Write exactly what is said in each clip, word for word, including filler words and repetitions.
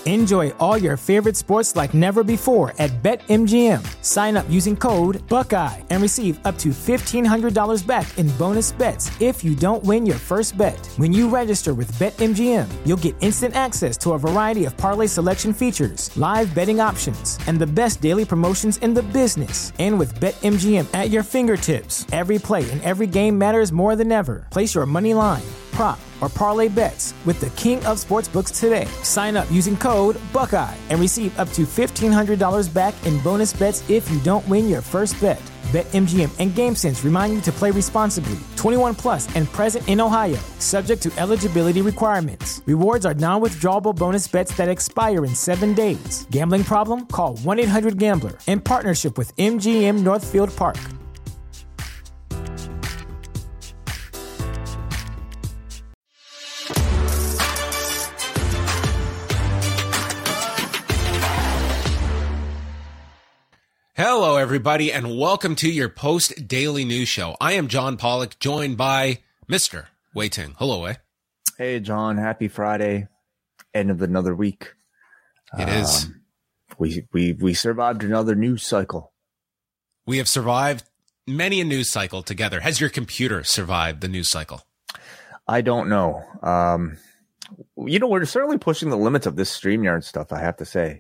Enjoy all your favorite sports like never before at BetMGM. Sign up using code Buckeye and receive up to fifteen hundred dollars back in bonus bets if you don't win your first bet. When you register with BetMGM, you'll get instant access to a variety of parlay selection features, live betting options, and the best daily promotions in the business. And with BetMGM at your fingertips, every play and every game matters more than ever. Place your money line, prop, or parlay bets with the king of sportsbooks today. Sign up using code Buckeye and receive up to fifteen hundred dollars back in bonus bets if you don't win your first bet. BetMGM and GameSense remind you to play responsibly. twenty-one plus and present in Ohio, subject to eligibility requirements. Rewards are non-withdrawable bonus bets that expire in seven days. Gambling problem? Call one eight hundred gambler in partnership with M G M Northfield Park. Hello, everybody, and welcome to your post-daily news show. I am John Pollock, joined by Mister Wei Ting. Hello, Wei. Hey, John. Happy Friday. End of another week. It um, is. We, we, we survived another news cycle. We have survived many a news cycle together. Has your computer survived the news cycle? I don't know. Um, you know, we're certainly pushing the limits of this StreamYard stuff, I have to say.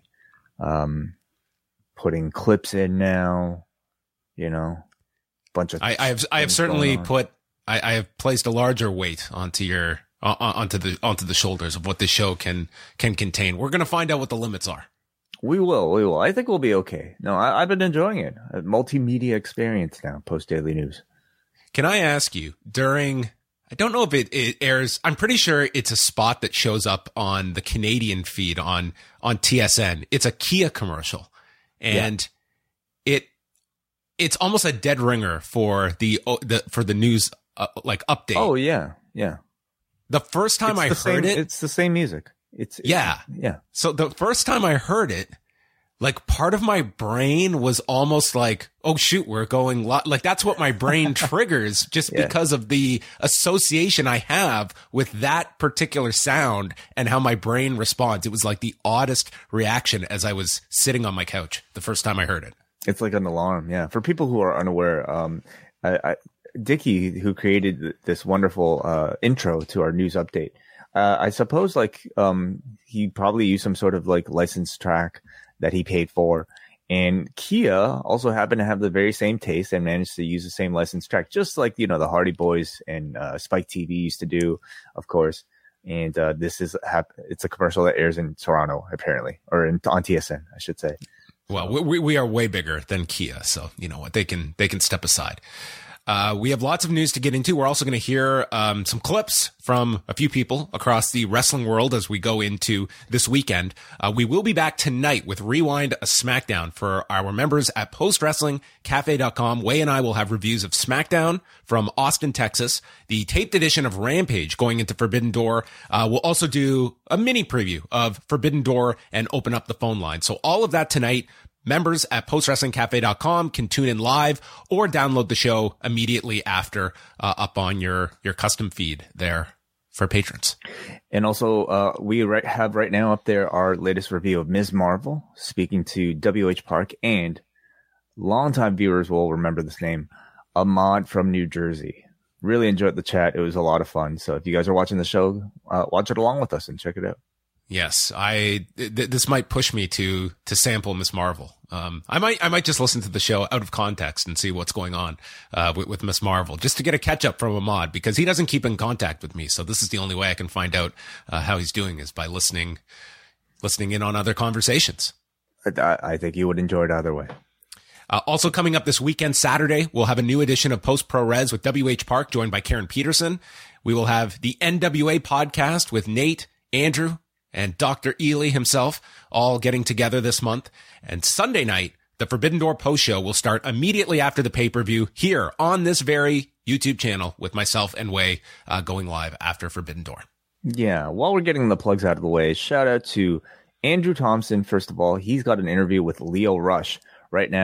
Um, putting clips in now, you know, bunch of. I, I have I have certainly put I, I have placed a larger weight onto your uh, onto the onto the shoulders of what this show can can contain. We're gonna find out what the limits are. We will, we will. I think we'll be okay. No, I, I've been enjoying it. A multimedia experience now, post daily news. Can I ask you during? I don't know if it, it airs. I'm pretty sure it's a spot that shows up on the Canadian feed on on T S N. It's a Kia commercial. And yeah. it it's almost a dead ringer for the the for the news uh, like update. Oh yeah, yeah. The first time it's I heard same, it, it's the same music. It's, it's yeah, yeah. So the first time I heard it, like part of my brain was almost like, oh shoot, we're going lo-. like that's what my brain triggers just yeah. because of the association I have with that particular sound and how my brain responds. It was like the oddest reaction as I was sitting on my couch the first time I heard it. It's like an alarm. Yeah. For people who are unaware, um, I, I, Dickie, who created this wonderful, uh, intro to our news update, uh, I suppose like, um, he probably used some sort of like licensed track that he paid for. And Kia also happened to have the very same taste and managed to use the same licensed track, just like, you know, the Hardy Boys and uh, Spike T V used to do, of course. And uh, this is, hap- it's a commercial that airs in Toronto, apparently, or in, on T S N, I should say. Well, we, we are way bigger than Kia. So, you know what, they can, they can step aside. Uh, we have lots of news to get into. We're also going to hear um, some clips from a few people across the wrestling world as we go into this weekend. Uh, we will be back tonight with Rewind a SmackDown for our members at post wrestling cafe dot com. Wei and I will have reviews of SmackDown from Austin, Texas, the taped edition of Rampage going into Forbidden Door. Uh, we'll also do a mini preview of Forbidden Door and open up the phone line. So all of that tonight. Members at post wrestling cafe dot com can tune in live or download the show immediately after uh, up on your, your custom feed there for patrons. And also, uh, we right, have right now up there our latest review of Miz Marvel, speaking to W H Park, and longtime viewers will remember this name, Ahmad from New Jersey. Really enjoyed the chat. It was a lot of fun. So if you guys are watching the show, uh, watch it along with us and check it out. Yes, I. Th- this might push me to to sample Miz Marvel. Um, I might I might just listen to the show out of context and see what's going on uh, with, with Miz Marvel, just to get a catch up from Ahmad, because he doesn't keep in contact with me. So this is the only way I can find out uh, how he's doing is by listening listening in on other conversations. I, I think you would enjoy it either way. Uh, also coming up this weekend, Saturday, we'll have a new edition of Post Pro Res with W H Park, joined by Karen Peterson. We will have the N W A podcast with Nate, Andrew, and Doctor Ely himself, all getting together this month. And Sunday night, the Forbidden Door post show will start immediately after the pay-per-view here on this very YouTube channel with myself and Wei uh, going live after Forbidden Door. Yeah, while we're getting the plugs out of the way, shout out to Andrew Thompson. First of all, he's got an interview with Leo Rush right now.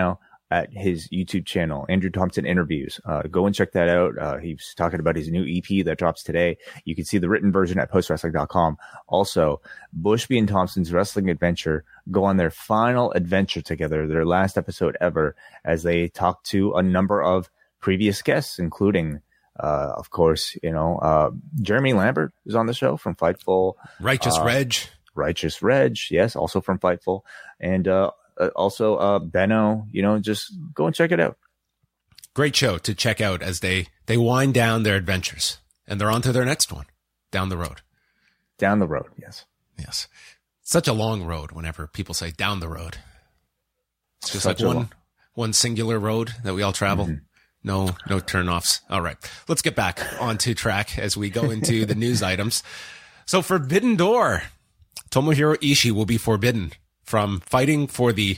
at his YouTube channel, Andrew Thompson Interviews. Uh, go and check that out. Uh, he's talking about his new E P that drops today. You can see the written version at post wrestling dot com. Also, Bushby and Thompson's Wrestling Adventure go on their final adventure together, their last episode ever, as they talk to a number of previous guests, including, uh, of course, you know, uh, Jeremy Lambert is on the show from Fightful. Righteous uh, Reg. Righteous Reg, yes, also from Fightful. And, uh, Uh, also, uh, Benno, you know, just go and check it out. Great show to check out as they, they wind down their adventures, and they're on to their next one down the road. Down the road. Yes. Yes. Such a long road whenever people say down the road. It's just Such like one, long. one singular road that we all travel. Mm-hmm. No, no turnoffs. All right. Let's get back onto track as we go into the news items. So Forbidden Door, Tomohiro Ishii will be forbidden from fighting for the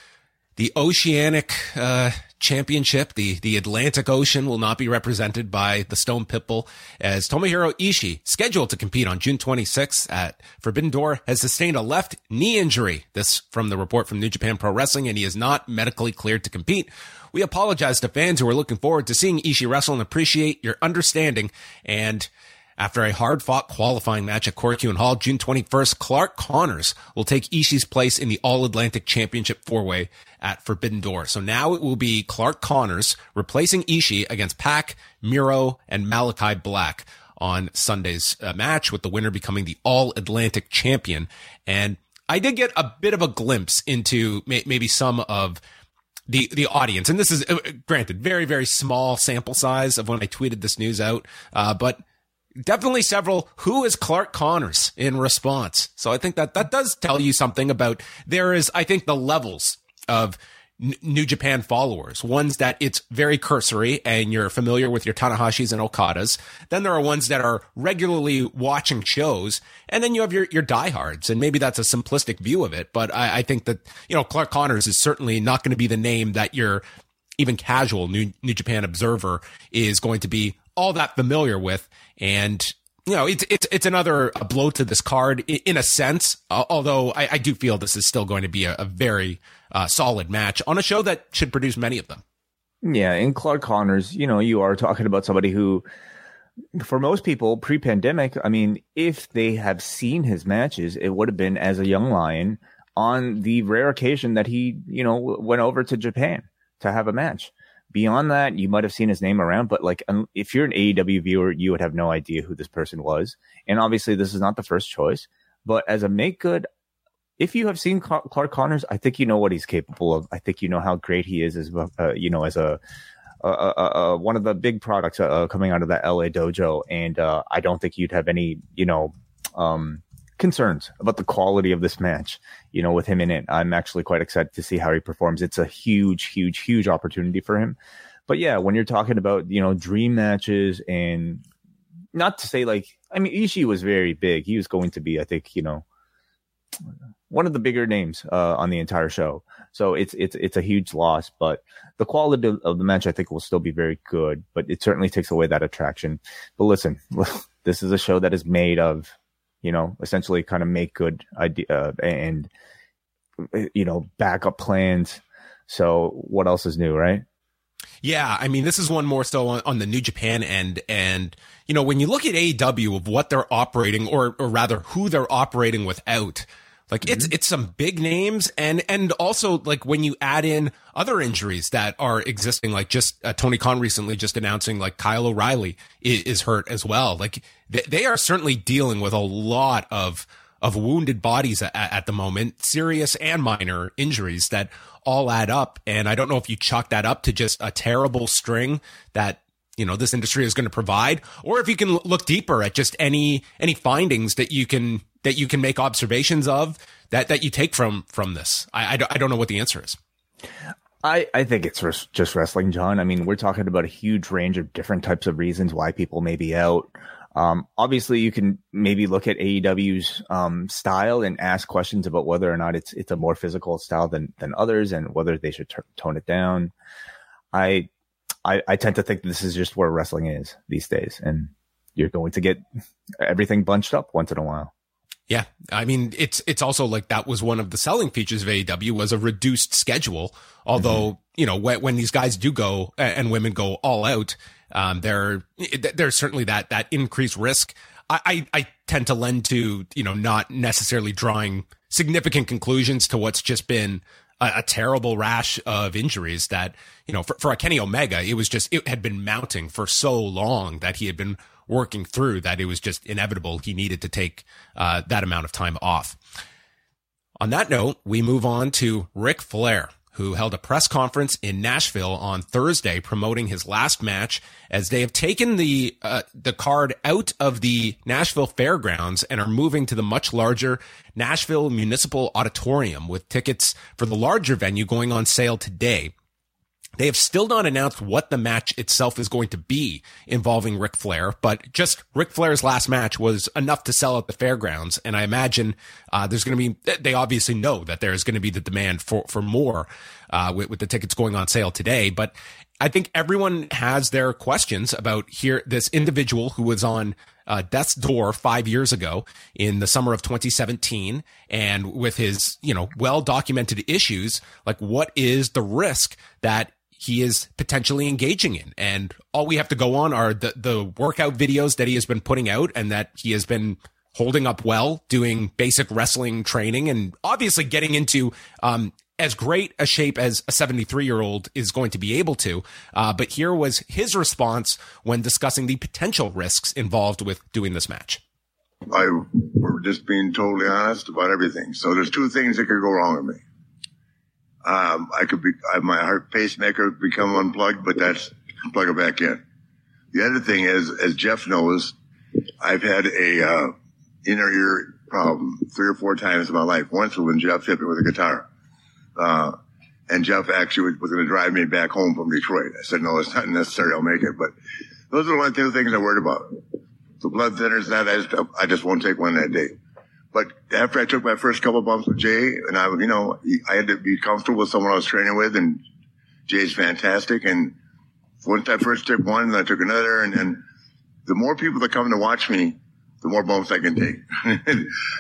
the Oceanic uh, Championship. The the Atlantic Ocean will not be represented by the Stone Pitbull, as Tomohiro Ishii, scheduled to compete on June twenty-sixth at Forbidden Door, has sustained a left knee injury. This from the report from New Japan Pro Wrestling, and he is not medically cleared to compete. We apologize to fans who are looking forward to seeing Ishii wrestle and appreciate your understanding. And after a hard-fought qualifying match at Korakuen Hall, June twenty-first, Clark Connors will take Ishii's place in the All-Atlantic Championship four-way at Forbidden Door. So now it will be Clark Connors replacing Ishii against Pac, Miro, and Malachi Black on Sunday's uh, match, with the winner becoming the All-Atlantic Champion. And I did get a bit of a glimpse into may- maybe some of the the audience. And this is, uh, granted, very, very small sample size of when I tweeted this news out, uh, but definitely several "who is Clark Connors" in response. So I think that that does tell you something about, there is, I think, the levels of N- New Japan followers. Ones that it's very cursory and you're familiar with your Tanahashis and Okadas. Then there are ones that are regularly watching shows. And then you have your, your diehards. And maybe that's a simplistic view of it. But I, I think that, you know, Clark Connors is certainly not going to be the name that your even casual New, New Japan observer is going to be all that familiar with. And, you know, it's, it's, it's another blow to this card in, in a sense, uh, although I, I do feel this is still going to be a, a very uh, solid match on a show that should produce many of them. Yeah. And Clark Connors, you know, you are talking about somebody who, for most people pre-pandemic, I mean, if they have seen his matches, it would have been as a young lion on the rare occasion that he, you know, went over to Japan to have a match. Beyond that, you might have seen his name around, but like, um, if you're an A E W viewer, you would have no idea who this person was. And obviously, this is not the first choice. But as a make good, if you have seen Clark Connors, I think you know what he's capable of. I think you know how great he is as, uh, you know, as a, a, a, a one of the big products uh, coming out of that L A dojo. And uh, I don't think you'd have any, you know, um, concerns about the quality of this match, you know, with him in it. I'm actually quite excited to see how he performs. It's a huge, huge, huge opportunity for him. But yeah, when you're talking about, you know, dream matches, and not to say like, I mean, Ishii was very big. He was going to be, I think, you know, one of the bigger names uh, on the entire show. So it's, it's, it's a huge loss, but the quality of the match, I think, will still be very good, but it certainly takes away that attraction. But listen, this is a show that is made of, you know, essentially kind of make good idea uh, and, you know, backup plans. So what else is new, right? Yeah, I mean, this is one more so on, on the New Japan end. And, you know, when you look at A E W of what they're operating, or or rather who they're operating without, like mm-hmm. it's it's some big names. And and also, like, when you add in other injuries that are existing, like just uh, Tony Khan recently just announcing like Kyle O'Reilly is, is hurt as well. Like they, they are certainly dealing with a lot of of wounded bodies at, at the moment, serious and minor injuries that all add up. And I don't know if you chalk that up to just a terrible string that, you know, this industry is going to provide, or if you can look deeper at just any any findings that you can that you can make observations of that that you take from from this. I, I, don't, I don't know what the answer is. I, I think it's just wrestling, John. I mean, we're talking about a huge range of different types of reasons why people may be out. Um, obviously, you can maybe look at A E W's um, style and ask questions about whether or not it's it's a more physical style than than others, and whether they should t- tone it down. I, I I tend to think this is just where wrestling is these days, and you're going to get everything bunched up once in a while. Yeah. I mean, it's, it's also like that was one of the selling features of A E W was a reduced schedule. Although, mm-hmm. you know, when, when these guys do go and women go all out, um, there, there's certainly that, that increased risk. I, I, I tend to lend to, you know, not necessarily drawing significant conclusions to what's just been a, a terrible rash of injuries that, you know, for, for a Kenny Omega, it was just, it had been mounting for so long that he had been working through that it was just inevitable. He needed to take uh, that amount of time off. On that note, we move on to Ric Flair, who held a press conference in Nashville on Thursday promoting his last match, as they have taken the uh, the card out of the Nashville Fairgrounds and are moving to the much larger Nashville Municipal Auditorium, with tickets for the larger venue going on sale today. They have still not announced what the match itself is going to be involving Ric Flair, but just Ric Flair's last match was enough to sell at the fairgrounds. And I imagine uh, there's going to be, they obviously know that there's going to be the demand for, for more uh, with, with the tickets going on sale today. But I think everyone has their questions about here, this individual who was on uh, death's door five years ago in the summer of twenty seventeen, and with his, you know, well-documented issues, like what is the risk that he is potentially engaging in? And all we have to go on are the, the workout videos that he has been putting out, and that he has been holding up well, doing basic wrestling training, and obviously getting into um, as great a shape as a seventy-three year old is going to be able to. Uh, but here was his response when discussing the potential risks involved with doing this match. I we're just being totally honest about everything. So there's two things that could go wrong with me. Um, I could be, I, my heart pacemaker could become unplugged, but that's, plug it back in. The other thing is, as Jeff knows, I've had a, uh, inner ear problem three or four times in my life. Once was when Jeff hit me with a guitar. Uh, and Jeff actually was, was going to drive me back home from Detroit. I said, no, it's not necessary. I'll make it. But those are the only two things I worried about. The blood thinners, that I just, I just won't take one that day. But after I took my first couple of bumps with Jay, and I, you know, I had to be comfortable with someone I was training with, and Jay's fantastic. And once I first took one, then I took another, and, and the more people that come to watch me, the more bumps I can take.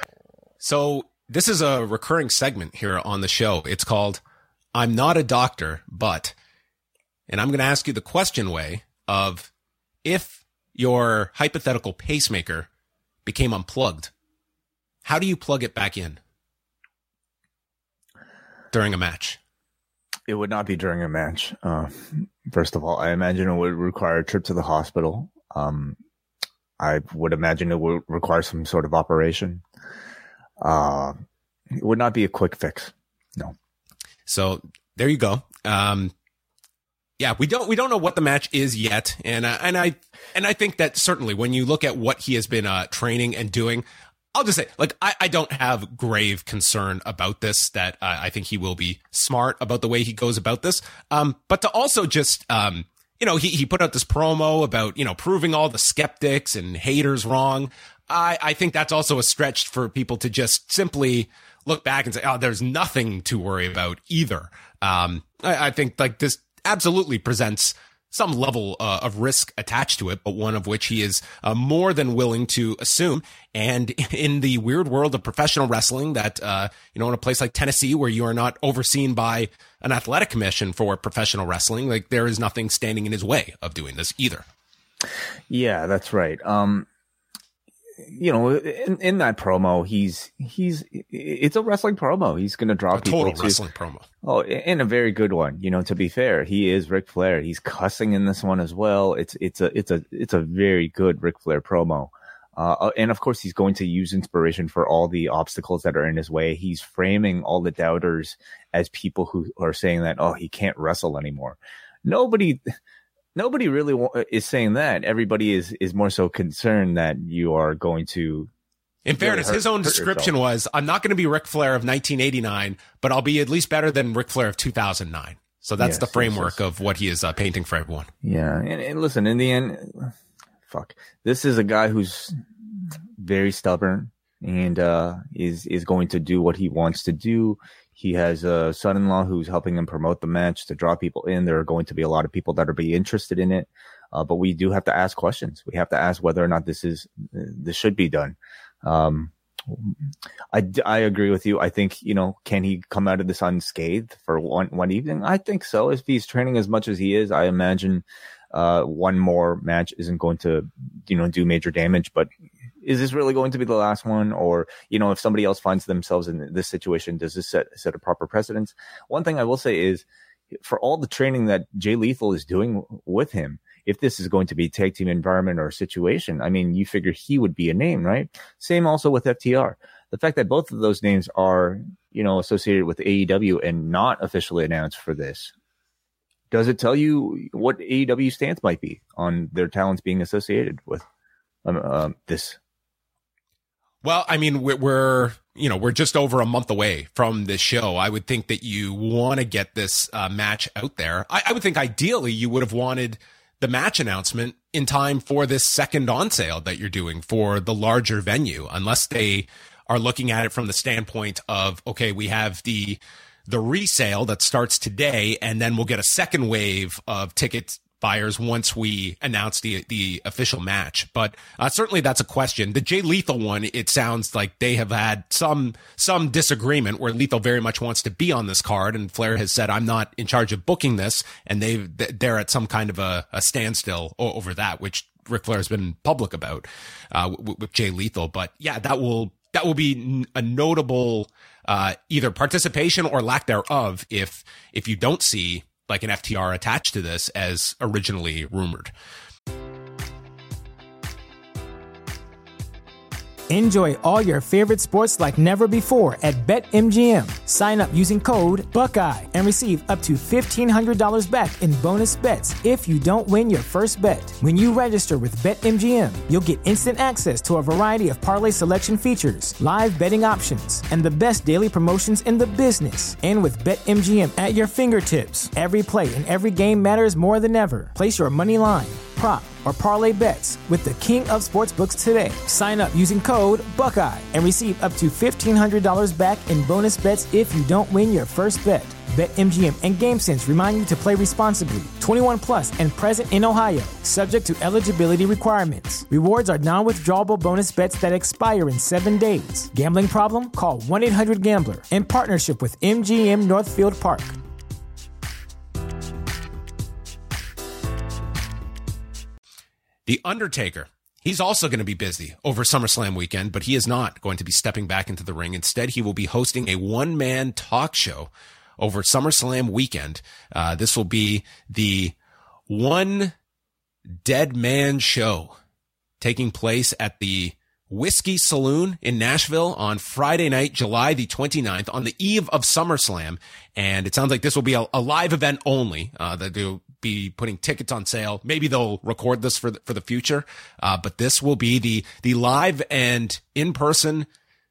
So this is a recurring segment here on the show. It's called I'm Not a Doctor, But, and I'm going to ask you the question way of, if your hypothetical pacemaker became unplugged, how do you plug it back in during a match? It would not be during a match. Uh, first of all, I imagine it would require a trip to the hospital. Um, I would imagine it would require some sort of operation. Uh, it would not be a quick fix. No. So there you go. Um, yeah, we don't we don't know what the match is yet, and uh, and I and I think that certainly when you look at what he has been uh, training and doing, I'll just say, like, I, I don't have grave concern about this, that uh, I think he will be smart about the way he goes about this. Um, but to also just, um, you know, he, he put out this promo about, you know, proving all the skeptics and haters wrong. I, I think that's also a stretch for people to just simply look back and say, oh, there's nothing to worry about either. Um, I, I think like this absolutely presents some level uh, of risk attached to it, but one of which he is uh, more than willing to assume. And in the weird world of professional wrestling, that, uh, you know, in a place like Tennessee, where you are not overseen by an athletic commission for professional wrestling, like there is nothing standing in his way of doing this either. Yeah, that's right. Um, you know, in, in that promo, he's, he's, it's a wrestling promo. He's going to draw a people total to, wrestling promo. Oh, and a very good one. You know, to be fair, he is Ric Flair. He's cussing in this one as well. It's, it's a, it's a, it's a very good Ric Flair promo. Uh, and of course, he's going to use inspiration for all the obstacles that are in his way. He's framing all the doubters as people who are saying that, oh, he can't wrestle anymore. Nobody, Nobody really is saying that. Everybody is, is more so concerned that you are going to. In fairness, hurt, his own description was, I'm not going to be Ric Flair of nineteen eighty-nine, but I'll be at least better than Ric Flair of two thousand nine. So that's yes, the framework yes, yes. of what he is uh, painting for everyone. Yeah. And, and listen, in the end, fuck, this is a guy who's very stubborn and uh, is, is going to do what he wants to do. He has a son-in-law who's helping him promote the match to draw people in. There are going to be a lot of people that are be interested in it. Uh, but we do have to ask questions. We have to ask whether or not this is, this should be done. Um, I, I agree with you. I think, you know, can he come out of this unscathed for one, one evening? I think so. If he's training as much as he is, I imagine uh, one more match isn't going to, you know, do major damage. But is this really going to be the last one? Or, you know, if somebody else finds themselves in this situation, does this set, set a proper precedence? One thing I will say is, for all the training that Jay Lethal is doing with him, if this is going to be a tag team environment or a situation, I mean, you figure he would be a name, right? Same also with F T R. The fact that both of those names are, you know, associated with A E W and not officially announced for this, does it tell you what A E W stance might be on their talents being associated with um, uh, this? Well, I mean, we're, you know, we're just over a month away from this show. I would think that you want to get this uh, match out there. I, I would think ideally you would have wanted the match announcement in time for this second on sale that you're doing for the larger venue, unless they are looking at it from the standpoint of, okay, we have the, the resale that starts today, and then we'll get a second wave of ticket buyers once we announce the, the official match. But uh, certainly that's a question. The Jay Lethal one, it sounds like they have had some, some disagreement where Lethal very much wants to be on this card, and Flair has said, I'm not in charge of booking this. And they've, they're at some kind of a, a standstill over that, which Ric Flair has been public about, uh, with, with Jay Lethal. But yeah, that will, that will be a notable, uh, either participation or lack thereof if, if you don't see like an F T R attached to this as originally rumored. Enjoy all your favorite sports like never before at BetMGM. Sign up using code Buckeye and receive up to fifteen hundred dollars back in bonus bets if you don't win your first bet. When you register with BetMGM, you'll get instant access to a variety of parlay selection features, live betting options, and the best daily promotions in the business. And with BetMGM at your fingertips, every play and every game matters more than ever. Place your money line, prop, or parlay bets with the king of sportsbooks today. Sign up using code Buckeye and receive up to fifteen hundred dollars back in bonus bets if you don't win your first bet. BetMGM and GameSense remind you to play responsibly. twenty-one plus and present in Ohio, subject to eligibility requirements. Rewards are non-withdrawable bonus bets that expire in seven days. Gambling problem? Call one eight hundred gambler in partnership with M G M Northfield Park. The Undertaker, he's also going to be busy over SummerSlam weekend, but he is not going to be stepping back into the ring. Instead, he will be hosting a one-man talk show over SummerSlam weekend. Uh, this will be the One Dead Man Show, taking place at the Whiskey Saloon in Nashville on Friday night, July the twenty-ninth, on the eve of SummerSlam. And it sounds like this will be a, a live event only, uh, that they'll be putting tickets on sale. Maybe they'll record this for the, for the future. Uh, but this will be the, the live and in-person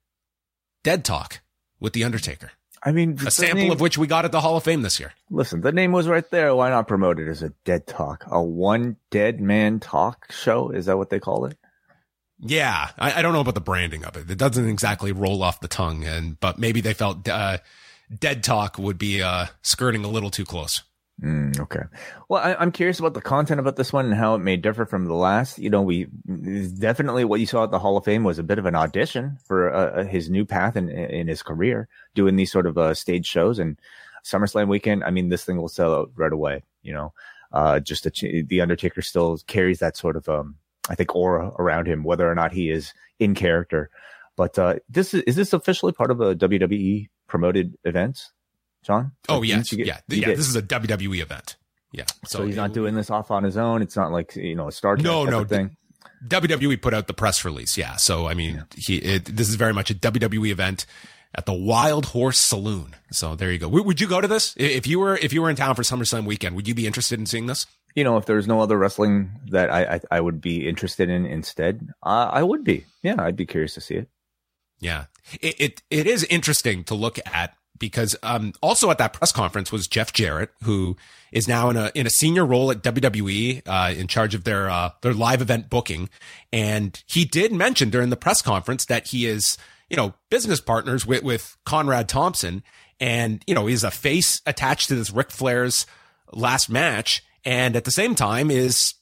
Dead Talk with The Undertaker. I mean, a sample name, of which we got at the Hall of Fame this year. Listen, the name was right there. Why not promote it as a Dead Talk? A one dead man talk show? Is that what they call it? Yeah. I, I don't know about the branding of it. It doesn't exactly roll off the tongue, and, but maybe they felt, uh, Dead Talk would be, uh, skirting a little too close. Mm, okay. Well, I, I'm curious about the content about this one and how it may differ from the last. You know, we definitely what you saw at the Hall of Fame was a bit of an audition for uh, his new path in, in his career, doing these sort of uh, stage shows. And SummerSlam weekend, I mean, this thing will sell out right away. You know, uh, just a, the Undertaker still carries that sort of, um, I think, aura around him, whether or not he is in character. But uh, this is, is this officially part of a W W E promoted event? John? Oh, like, yes. Get, yeah. Yeah. Get, this is a W W E event. Yeah. So, so he's not doing this off on his own. It's not like, you know, a Star Trek no, no, thing. W W E put out the press release. Yeah. So, I mean, yeah. he, it, this is very much a W W E event at the Wild Horse Saloon. So there you go. W- would you go to this? If you were, if you were in town for SummerSlam weekend, would you be interested in seeing this? You know, if there's no other wrestling that I, I, I would be interested in instead, uh, I would be. Yeah. I'd be curious to see it. Yeah. It, it, it is interesting to look at. Because um, also at that press conference was Jeff Jarrett, who is now in a in a senior role at W W E, uh, in charge of their uh, their live event booking, and he did mention during the press conference that he is, you know, business partners with with Conrad Thompson, and you know he's a face attached to this Ric Flair's last match, and at the same time is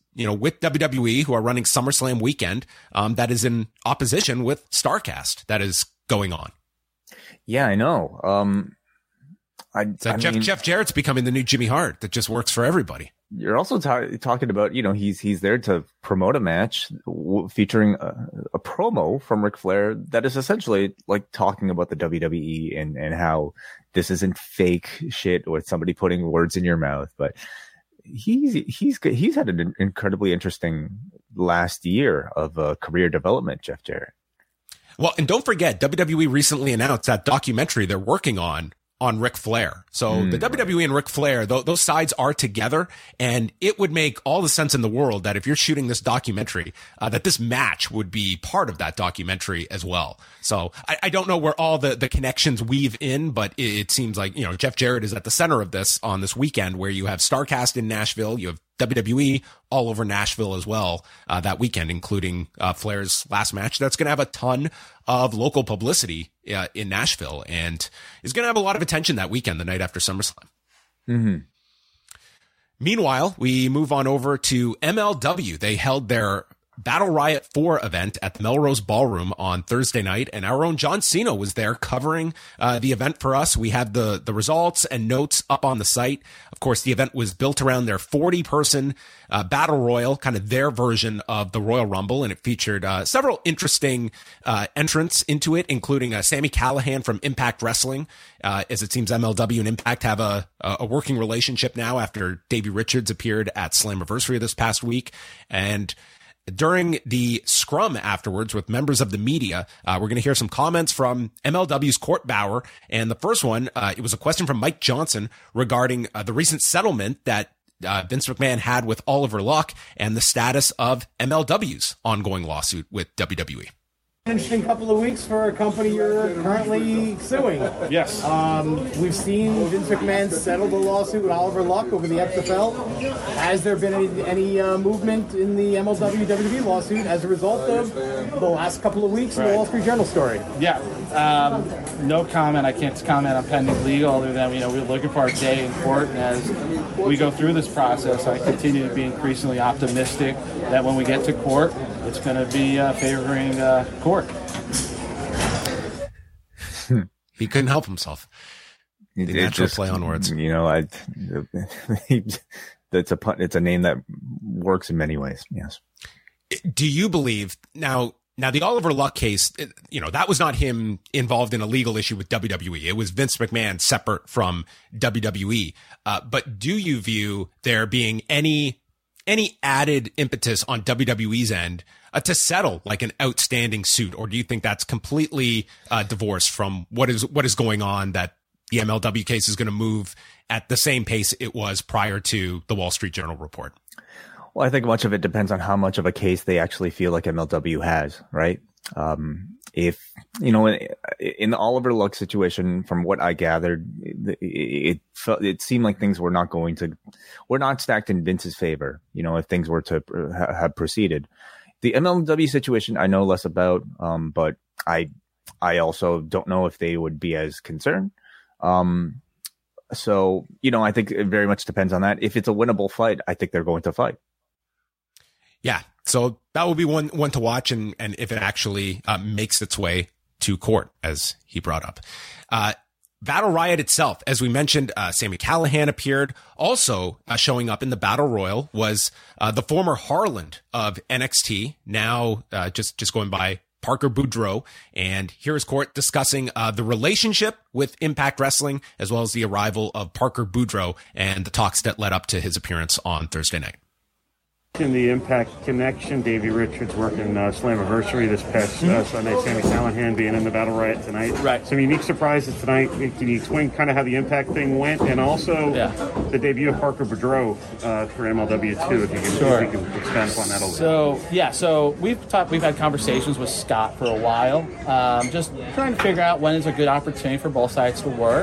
you know, with W W E, who are running SummerSlam weekend, um, that is in opposition with StarCast that is going on. Yeah, I know. Um, I, so I Jeff, mean, Jeff Jarrett's becoming the new Jimmy Hart that just works for everybody. You're also ta- talking about, you know, he's he's there to promote a match w- featuring a, a promo from Ric Flair that is essentially like talking about the W W E and, and how this isn't fake shit or somebody putting words in your mouth. But he's he's he's had an incredibly interesting last year of uh, career development, Jeff Jarrett. Well, and don't forget, W W E recently announced that documentary they're working on on Ric Flair. So mm. the W W E and Ric Flair, th- those sides are together, and it would make all the sense in the world that if you're shooting this documentary, uh, that this match would be part of that documentary as well. So I, I don't know where all the, the connections weave in, but it, it seems like, you know, Jeff Jarrett is at the center of this on this weekend where you have StarCast in Nashville, you have W W E all over Nashville as well, uh, that weekend, including, uh, Flair's last match. That's going to have a ton of local publicity, uh, in Nashville, and is going to have a lot of attention that weekend, the night after SummerSlam. Mm-hmm. Meanwhile, we move on over to M L W. They held their Battle Riot four event at the Melrose Ballroom on Thursday night, and our own John Cena was there covering uh, the event for us. We have the the results and notes up on the site. Of course, the event was built around their forty person uh, Battle Royal, kind of their version of the Royal Rumble, and it featured uh, several interesting uh, entrants into it, including uh, Sami Callihan from Impact Wrestling, uh, as it seems M L W and Impact have a, a working relationship now after Davey Richards appeared at Slammiversary this past week. And during the scrum afterwards with members of the media, uh, we're going to hear some comments from M L W's Court Bauer. And the first one, uh, it was a question from Mike Johnson regarding uh, the recent settlement that uh, Vince McMahon had with Oliver Luck and the status of M L W's ongoing lawsuit with W W E. Interesting couple of weeks for a company you're currently suing. Yes. Um, we've seen Vince McMahon settle the lawsuit with Oliver Luck over the X F L. Has there been any, any uh, movement in the M L W W W E lawsuit as a result of the last couple of weeks in right. the Wall Street Journal story? Yeah. Um, no comment. I can't comment on pending legal other than, you know, we're looking for our day in court. And as we go through this process, I continue to be increasingly optimistic that when we get to court, it's going to be uh, favoring uh, court. He couldn't help himself. The it, natural just, play on words. You know, I, it's a it's a name that works in many ways. Yes. Do you believe now? Now, the Oliver Luck case, you know, that was not him involved in a legal issue with W W E. It was Vince McMahon separate from W W E. Uh, but do you view there being any any added impetus on W W E's end uh, to settle like an outstanding suit, or do you think that's completely uh, divorced from what is what is going on, that the M L W case is going to move at the same pace it was prior to the Wall Street Journal report? Well, I think much of it depends on how much of a case they actually feel like M L W has, right? Um, if, you know, in, in the Oliver Luck situation, from what I gathered, it, it felt, it seemed like things were not going to, were not stacked in Vince's favor, you know, if things were to ha- have proceeded. The M L W situation, I know less about, um, but I, I also don't know if they would be as concerned. Um, so, you know, I think it very much depends on that. If it's a winnable fight, I think they're going to fight. Yeah. So that will be one, one to watch. And, and if it actually uh, makes its way to court, as he brought up, uh, Battle Riot itself, as we mentioned, uh, Sami Callihan appeared. Also uh, showing up in the Battle Royal was uh, the former Harland of N X T, now uh, just, just going by Parker Boudreaux. And here is Court discussing uh, the relationship with Impact Wrestling, as well as the arrival of Parker Boudreaux and the talks that led up to his appearance on Thursday night. In the Impact connection, Davey Richards working uh, Slammiversary this past uh, Sunday, Sami Callihan being in the Battle Riot tonight. Right. Some unique surprises tonight. Can you explain kind of how the Impact thing went, and also yeah. the debut of Parker Boudreaux uh, for M L W too, if you can, sure. if you can expand upon that a little so, bit. So yeah, so we've talked, we've had conversations with Scott for a while, um, just trying to figure out when is a good opportunity for both sides to work.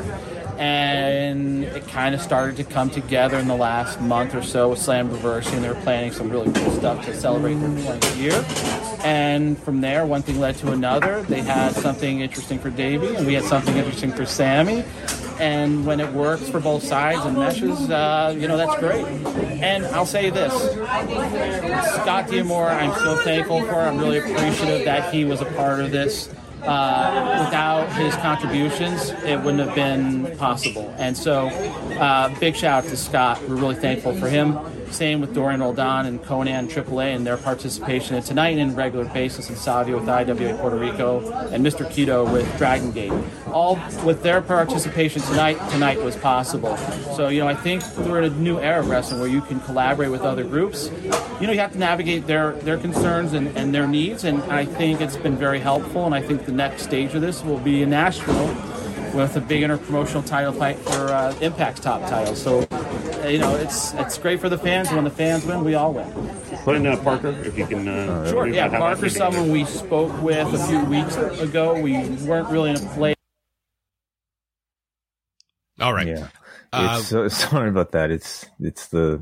And it kind of started to come together in the last month or so with Slammiversary, and they were planning some really cool stuff to celebrate their twentieth year. And from there, one thing led to another. They had something interesting for Davey, and we had something interesting for Sami. and when it works for both sides and meshes, uh, you know, that's great. And I'll say this, Scott D'Amore, I'm so thankful for. I'm really appreciative that he was a part of this. Uh, without his contributions, it wouldn't have been possible. And so, uh, big shout out to Scott. We're really thankful for him. Same with Dorian Roldan and Conan triple A and their participation in tonight and regular basis, and Savio with I W A Puerto Rico, and Mister Keto with Dragon Gate. All with their participation tonight, tonight was possible. So, you know, I think we're in a new era of wrestling where you can collaborate with other groups. You know, you have to navigate their, their concerns and, and their needs, and I think it's been very helpful, and I think the next stage of this will be in Nashville with a big interpromotional title fight for uh, Impact's top title. So, uh, you know, it's it's great for the fans. When the fans win, we all win. Put in uh, Parker, if you can. Uh, sure, yeah. Parker's someone we spoke with a few weeks ago. We weren't really in a place. All right. Yeah. Uh, it's, so, sorry about that. It's it's the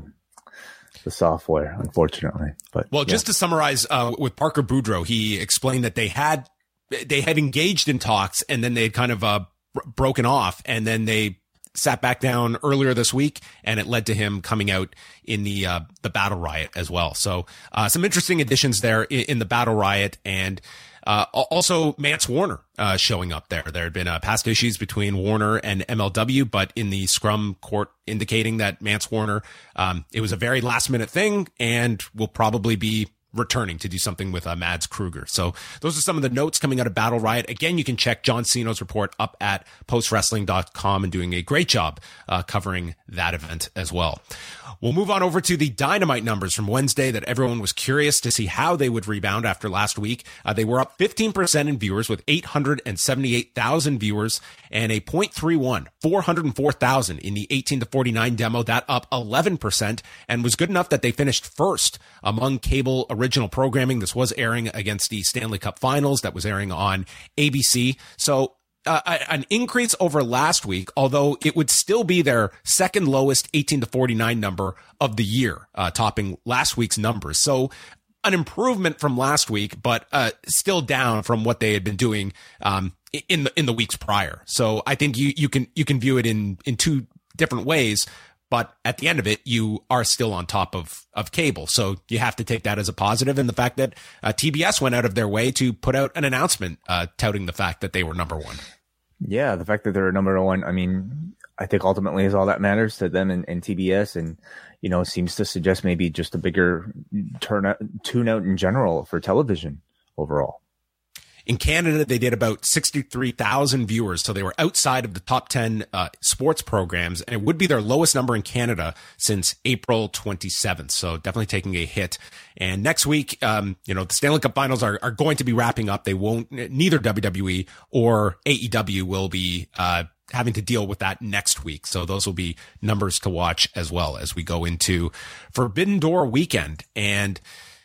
the software, unfortunately. But well, yeah. just to summarize, uh, with Parker Boudreaux, he explained that they had they had engaged in talks, and then they had kind of uh, br- broken off, and then they sat back down earlier this week, and it led to him coming out in the uh, the Battle Riot as well. So uh, some interesting additions there in, in the Battle Riot, and uh, also Mance Warner uh, showing up there. There had been uh, past issues between Warner and M L W, but in the scrum court indicating that Mance Warner, um, it was a very last minute thing, and will probably be returning to do something with uh, Mads Kruger. So those are some of the notes coming out of Battle Riot. Again, you can check John Ceno's report up at post wrestling dot com, and doing a great job uh, covering that event as well. We'll move on over to the Dynamite numbers from Wednesday that everyone was curious to see how they would rebound after last week. Uh, they were up fifteen percent in viewers with eight hundred seventy-eight thousand viewers and a point three one, four hundred four thousand in the eighteen to forty-nine demo. That up eleven percent, and was good enough that they finished first among cable original programming. This was airing against the Stanley Cup Finals that was airing on A B C. So Uh, an increase over last week, although it would still be their second lowest eighteen to forty-nine number of the year, uh, topping last week's numbers. So an improvement from last week, but uh, still down from what they had been doing um, in the in the weeks prior. So I think you you can you can view it in in two different ways. But at the end of it, you are still on top of, of cable. So you have to take that as a positive. And the fact that uh, T B S went out of their way to put out an announcement uh, touting the fact that they were number one. Yeah, the fact that they're number one, I mean, I think ultimately is all that matters to them and, and T B S. And, you know, seems to suggest maybe just a bigger turnout, tune out in general for television overall. In Canada, they did about sixty-three thousand viewers, so they were outside of the top ten uh, sports programs, and it would be their lowest number in Canada since April twenty-seventh, so definitely taking a hit. And next week, um, you know, the Stanley Cup Finals are, are going to be wrapping up. They won't, neither W W E or A E W will be uh, having to deal with that next week, so those will be numbers to watch as well as we go into Forbidden Door weekend. And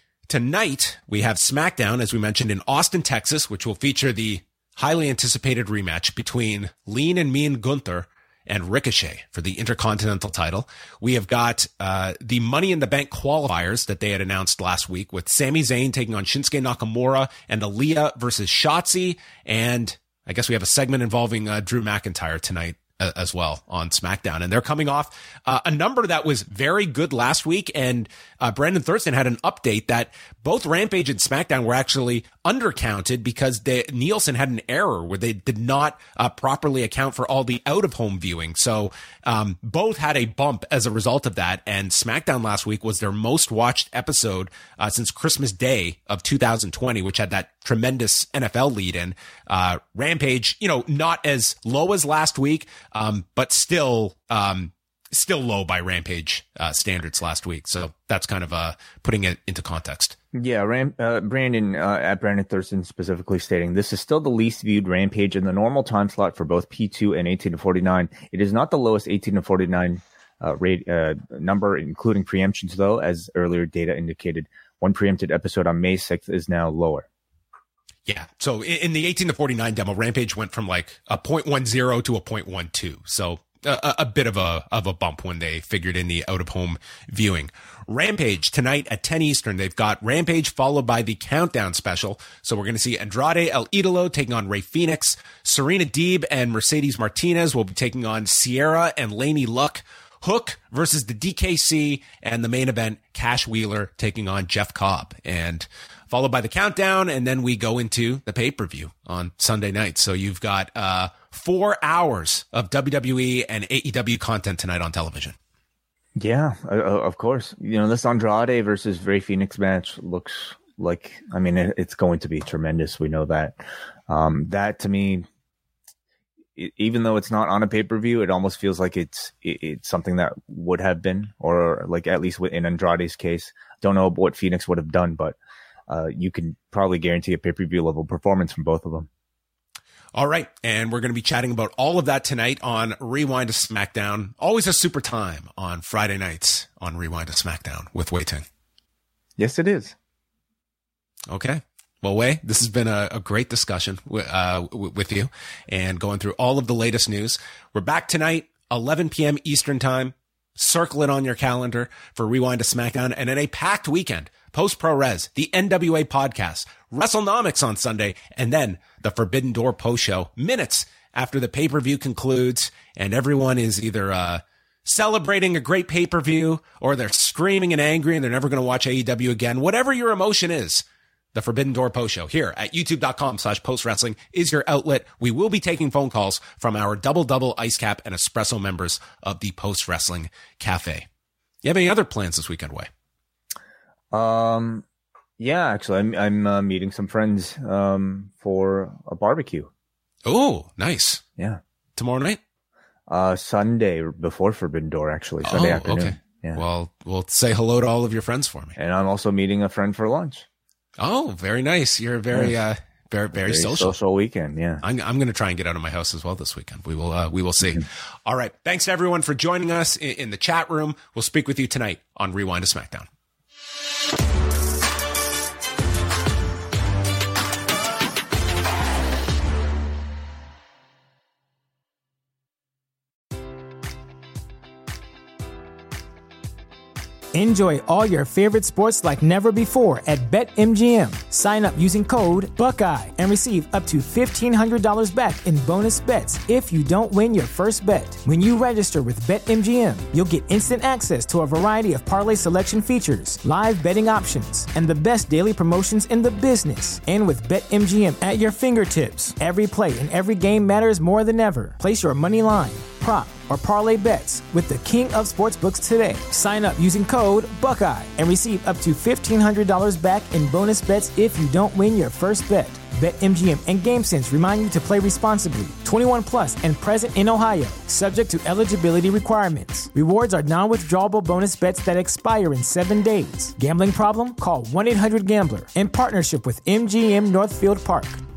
tonight, we have SmackDown, as we mentioned, in Austin, Texas, which will feature the highly anticipated rematch between Lean and Mean Gunther and Ricochet for the Intercontinental title. We have got uh, the Money in the Bank qualifiers that they had announced last week, with Sami Zayn taking on Shinsuke Nakamura and Aaliyah versus Shotzi. And I guess we have a segment involving uh, Drew McIntyre tonight as well on SmackDown. And they're coming off uh, a number that was very good last week. And uh, Brandon Thurston had an update that both Rampage and SmackDown were actually undercounted because they, Nielsen had an error where they did not uh, properly account for all the out-of-home viewing. So um, both had a bump as a result of that. And SmackDown last week was their most watched episode uh, since Christmas Day of two thousand twenty, which had that tremendous N F L lead in. Uh, Rampage, you know, not as low as last week, um, but still, um, still low by Rampage uh, standards last week. So that's kind of uh, putting it into context. Yeah, Ram, uh, Brandon, uh, at Brandon Thurston specifically stating, this is still the least viewed Rampage in the normal time slot for both P two and eighteen to forty-nine. It is not the lowest eighteen to forty-nine uh, rate, uh, number, including preemptions, though, as earlier data indicated. One preempted episode on May sixth is now lower. Yeah. So in the eighteen to forty-nine demo, Rampage went from like a point one zero to a point one two. So a, a bit of a of a bump when they figured in the out of home viewing. Rampage tonight at ten Eastern. They've got Rampage followed by the Countdown special. So we're going to see Andrade El Idolo taking on Rey Fenix. Serena Deeb and Mercedes Martinez will be taking on Sierra and Laney Luck. Hook versus the D K C, and the main event, Cash Wheeler taking on Jeff Cobb, and followed by the Countdown, and then we go into the pay-per-view on Sunday night. So you've got uh, four hours of W W E and A E W content tonight on television. Yeah, uh, of course. You know, this Andrade versus Rey Fenix match looks like, I mean, it, it's going to be tremendous. We know that. Um, that to me, even though it's not on a pay-per-view, it almost feels like it's it, it's something that would have been, or like at least in Andrade's case. Don't know what Phoenix would have done, but uh, you can probably guarantee a pay-per-view level performance from both of them. All right, and we're going to be chatting about all of that tonight on Rewind to SmackDown. Always a super time on Friday nights on Rewind to SmackDown with Wei Ting. Yes, it is. Okay. Well, Wei, this has been a, a great discussion uh, w- with you and going through all of the latest news. We're back tonight, eleven p.m. Eastern time. Circle it on your calendar for Rewind to SmackDown. And in a packed weekend, Post Pro Res, the N W A podcast, WrestleNomics on Sunday, and then the Forbidden Door post show minutes after the pay-per-view concludes. And everyone is either uh, celebrating a great pay-per-view or they're screaming and angry and they're never going to watch A E W again. Whatever your emotion is, the Forbidden Door post show here at youtube.com slash post wrestling is your outlet. We will be taking phone calls from our double double ice cap and espresso members of the Post Wrestling Cafe. You have any other plans this weekend, Wei? Um, yeah, actually, I'm, I'm uh, meeting some friends um, for a barbecue. Oh, nice. Yeah. Tomorrow night? Uh, Sunday before Forbidden Door, actually. Sunday oh, afternoon. Okay. Yeah. Well, we'll say hello to all of your friends for me. And I'm also meeting a friend for lunch. Oh, very nice. You're very, yes. uh, very, very, very social. Social weekend, yeah. I'm, I'm going to try and get out of my house as well this weekend. We will, uh, we will see. All right. Thanks to everyone for joining us in, in the chat room. We'll speak with you tonight on Rewind to SmackDown. Enjoy all your favorite sports like never before at BetMGM. Sign up using code Buckeye and receive up to fifteen hundred dollars back in bonus bets if you don't win your first bet. When you register with BetMGM, you'll get instant access to a variety of parlay selection features, live betting options, and the best daily promotions in the business. And with BetMGM at your fingertips, every play and every game matters more than ever. Place your money line, prop, or parlay bets with the king of sportsbooks today. Sign up using code Buckeye and receive up to fifteen hundred dollars back in bonus bets if you don't win your first bet. BetMGM and GameSense remind you to play responsibly. twenty-one plus and present in Ohio, subject to eligibility requirements. Rewards are non-withdrawable bonus bets that expire in seven days. Gambling problem? Call one eight hundred gambler in partnership with M G M Northfield Park.